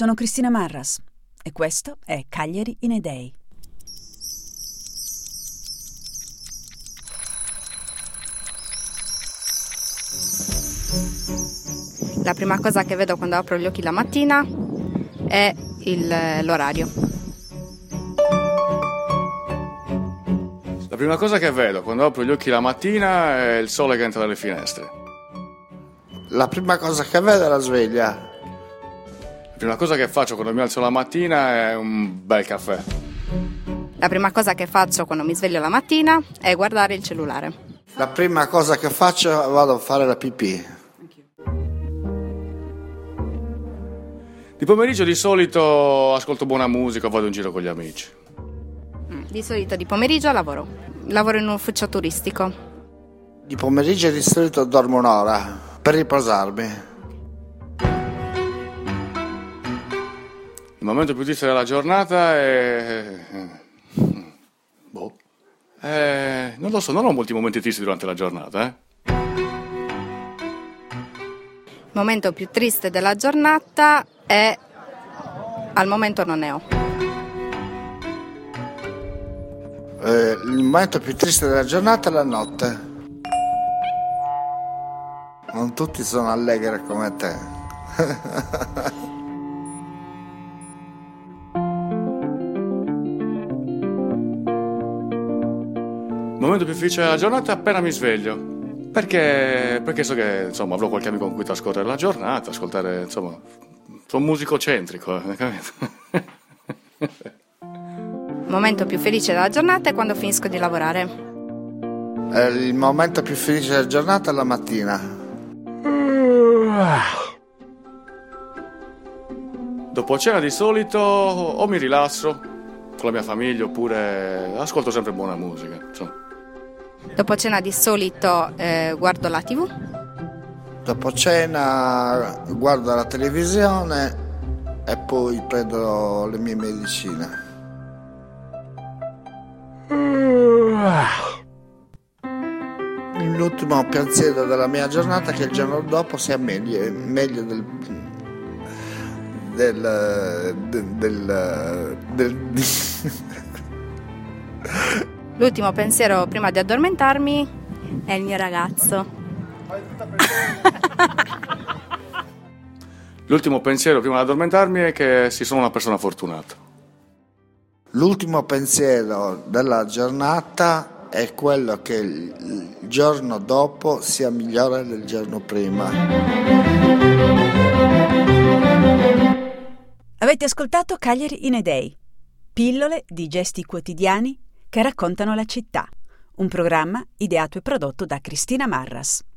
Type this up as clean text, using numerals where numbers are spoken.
sono Cristina Marras e questo è Cagliari in a Day. La prima cosa che vedo quando apro gli occhi la mattina è l'orario. La prima cosa che vedo quando apro gli occhi la mattina è il sole che entra dalle finestre. La prima cosa che vedo è la sveglia. La prima cosa che faccio quando mi alzo la mattina è un bel caffè. La prima cosa che faccio quando mi sveglio la mattina è guardare il cellulare. La prima cosa che faccio vado a fare la pipì. Di pomeriggio di solito ascolto buona musica o vado in giro con gli amici. Di solito di pomeriggio lavoro in un ufficio turistico. Di pomeriggio di solito dormo un'ora per riposarmi. Il momento più triste della giornata è... non lo so, non ho molti momenti tristi durante la giornata, Il momento più triste della giornata è... al momento non ne ho. Il momento più triste della giornata è la notte. Non tutti sono allegri come te. Il momento più felice della giornata è appena mi sveglio. Perché so che insomma avrò qualche amico con cui trascorrere la giornata, ascoltare, insomma, sono musicocentrico, capito? Il momento più felice della giornata è quando finisco di lavorare. Il momento più felice della giornata è la mattina. Dopo cena di solito o mi rilasso con la mia famiglia oppure ascolto sempre buona musica, insomma. Dopo cena di solito guardo la TV. Dopo cena guardo la televisione e poi prendo le mie medicine. L'ultimo pensiero della mia giornata è che il giorno dopo sia meglio L'ultimo pensiero prima di addormentarmi è il mio ragazzo. L'ultimo pensiero prima di addormentarmi è che sono una persona fortunata. L'ultimo pensiero della giornata è quello che il giorno dopo sia migliore del giorno prima. Avete ascoltato Cagliari in a Day, pillole di gesti quotidiani che raccontano la città, un programma ideato e prodotto da Cristina Marras.